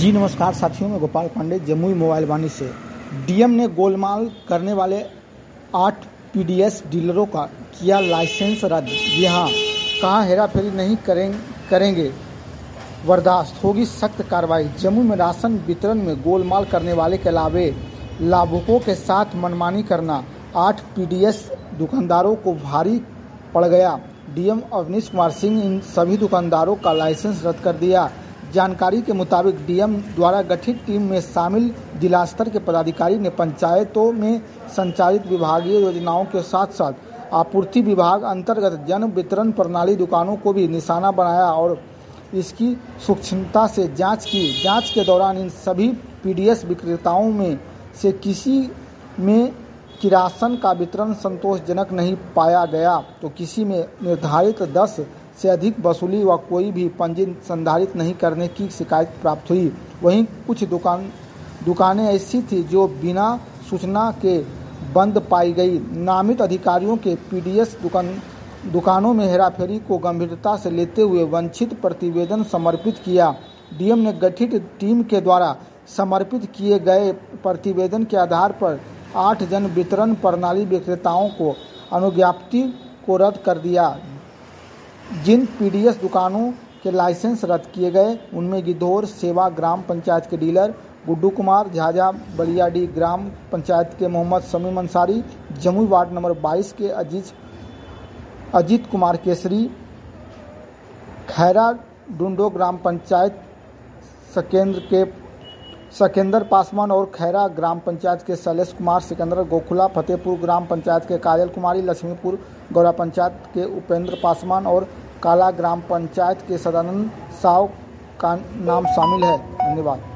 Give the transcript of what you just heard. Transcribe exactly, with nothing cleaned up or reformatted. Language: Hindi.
जी नमस्कार साथियों, मैं गोपाल पांडे जमुई मोबाइल वाणी से। डीएम ने गोलमाल करने वाले आठ पीडीएस डीलरों का किया लाइसेंस रद्द। जी हां, कहा हेराफेरी नहीं करें, करेंगे, बर्दाश्त होगी सख्त कार्रवाई। जमुई में राशन वितरण में गोलमाल करने वाले के अलावे लाभुकों के साथ मनमानी करना आठ पीडीएस दुकानदारों को भारी पड़ गया। डीएम अवनीश कुमार सिंह इन सभी दुकानदारों का लाइसेंस रद्द कर दिया। जानकारी के मुताबिक डीएम द्वारा गठित टीम में शामिल जिला स्तर के पदाधिकारी ने पंचायतों में संचालित विभागीय योजनाओं के साथ साथ आपूर्ति विभाग अंतर्गत जन वितरण प्रणाली दुकानों को भी निशाना बनाया और इसकी सूक्ष्मता से जांच की। जांच के दौरान इन सभी पीडीएस विक्रेताओं में से किसी में कि राशन का वितरण संतोषजनक नहीं पाया गया तो किसी में निर्धारित दस से अधिक वसूली व कोई भी पंजी संधारित नहीं करने की शिकायत प्राप्त हुई। वहीं कुछ दुकान दुकानें ऐसी थी जो बिना सूचना के बंद पाई गई। नामित अधिकारियों के पीडीएस दुकान दुकानों में हेराफेरी को गंभीरता से लेते हुए वांछित प्रतिवेदन समर्पित किया। डीएम ने गठित टीम के द्वारा समर्पित किए गए प्रतिवेदन के आधार पर आठ जन वितरण प्रणाली विक्रेताओं को अनुज्ञप्ति को रद्द कर दिया। जिन पीडीएस दुकानों के लाइसेंस रद्द किए गए उनमें गिद्धौर सेवा ग्राम पंचायत के डीलर गुड्डू कुमार, झाझा बलियाडी ग्राम पंचायत के मोहम्मद शमीम अंसारी, जमुई वार्ड नंबर बाईस के अजीज अजीत कुमार केसरी, खैरा डुंडो ग्राम पंचायत सकेंद्र के सकेंद्र पासवान और खैरा ग्राम पंचायत के शैलेश कुमार, सिकंदर गोखुला, फतेहपुर ग्राम पंचायत के काजल कुमारी, लक्ष्मीपुर गौरा पंचायत के उपेंद्र पासवान और काला ग्राम पंचायत के सदानंद साव का नाम शामिल है। धन्यवाद।